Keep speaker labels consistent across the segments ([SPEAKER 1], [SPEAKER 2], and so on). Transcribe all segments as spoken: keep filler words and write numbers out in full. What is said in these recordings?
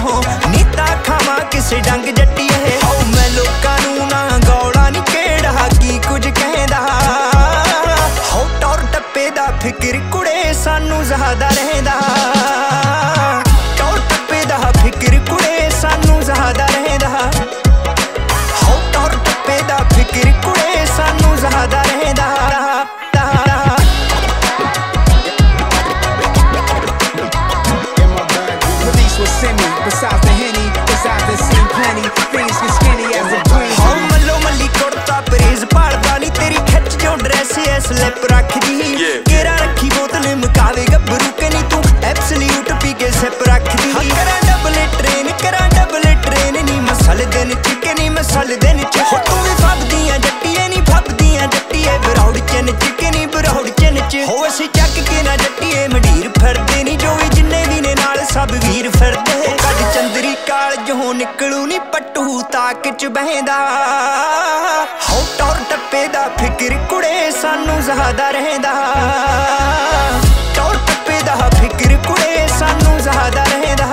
[SPEAKER 1] हो नीता खावा किसे डंग जट्टी है हो मैं लोकां नूं ना गौला नी केड़ा की कुछ कहदा हो टौर टप्पे दा फिक्र कुड़े सानू ज़्यादा रहंदा टौर टप्पे दा फिक्र कुड़े सानू ज़्यादा रहंदा हो टौर टप्पे दा फिक्र कुड़े सानू ज़्यादा रहंदा Besides the Henny, besides the seen plenty things get skinny as a breeze. हो मल्लो मल्ली कुर्ता परेज पाड़दा नी तेरी खच जो ड्रेस है स्लिप रख दी केरा रखी बोतल मुकावे गब्बरू के नी तू एब्सोल्यूट पी के सिप रख दी करा डबल ट्रेन करा डबल ट्रेन नी मसल दिन चिके नी मसल दिन च हो तू भी फबदियां जट्टीए नी फबदियां जट्टीए बरौड़ चन चिके नी बरौड़ चन च हो असी चक के ना जट्टीए मंडीर फिरदे नी जो भी जिन्ने भी ने नाल सब वीर फिरदे चंदरी काल जो निकलू नी पट्टू ताक च बहंदा हो टौर टप्पे दा फिक्र कुड़े सानू ज़्यादा रहंदा टौर टप्पे दा फिक्र कुड़े सानू ज़्यादा रहंदा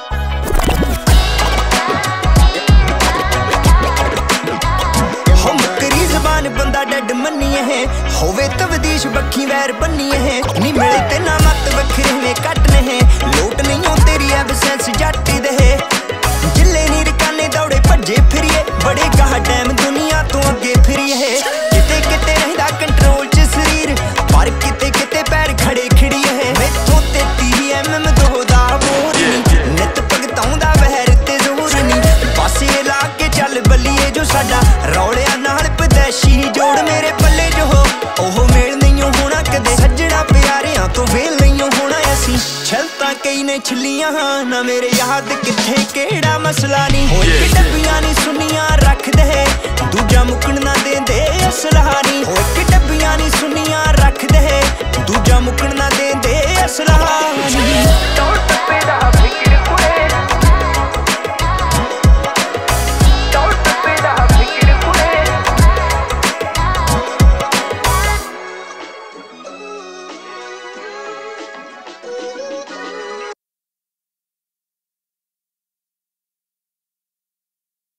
[SPEAKER 1] हो मुकरी ज़बान बंदा डड मन्निए है होवे तवदीश बखी वैर बन्निए है नी मिले ते ना मत वखरे में कट ने लोट नहीं हो तेरी एबसेंस जट्टी दे जिले नी रकाने दौड़े भज्जे फिरिए बड़े गाह डैम दुनिया तो अगे फिरिए किते किते रहदा कंट्रोल च शरीर पर किते किते पैर खड़े खड़िए है मैथों ते तीह एम एम दो दा बोर नी नित भगताउंदा वहर ते जोर नी पासे ला के चल बलिए जो साडा रौलिया नाल पदैशी जोड़ मेरे पल्ले जो हो ओह मेल नहीं होना कदे सज्जणा प्यारियां तो वेल नहीं होना ऐसी छलता कई ने छिलियां ना मेरे याद किथे केड़ा मसला नी हो एक डब्बियां नी सुनियां रख दे दूजा मुकन ना देंदे असला नी हो एक डब्बियां नी सुनियां रख दे दूजा मुकन ना देंदे असला नी